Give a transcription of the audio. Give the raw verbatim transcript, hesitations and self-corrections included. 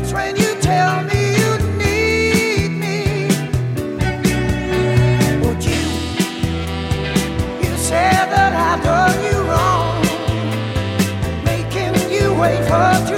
when you tell me you need me. But you, you said that I've done you wrong, making you wait for